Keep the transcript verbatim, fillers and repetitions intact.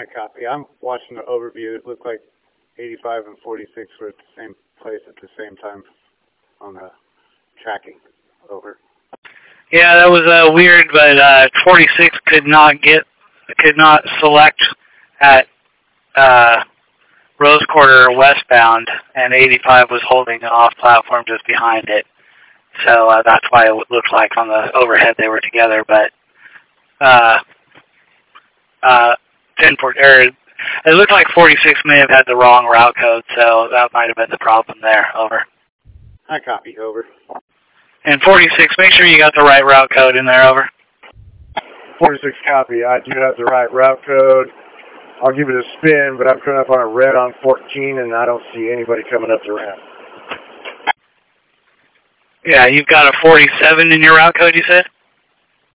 I copy. I'm watching the overview. It looked like eighty-five and forty-six were at the same place at the same time on the tracking. Over. Yeah, that was uh, weird, but uh, forty-six could not get, could not select at uh, Rose Quarter westbound, and eighty-five was holding off platform just behind it. So uh, that's why it looked like on the overhead they were together. But uh, uh, ten or it looked like forty-six may have had the wrong route code, so that might have been the problem there. Over. I copy. Over. And forty-six, make sure you got the right route code in there. Over. forty-six copy. I do have the right route code. I'll give it a spin, but I'm coming up on a red on fourteen, and I don't see anybody coming up the ramp. Yeah, you've got a forty-seven in your route code, you said?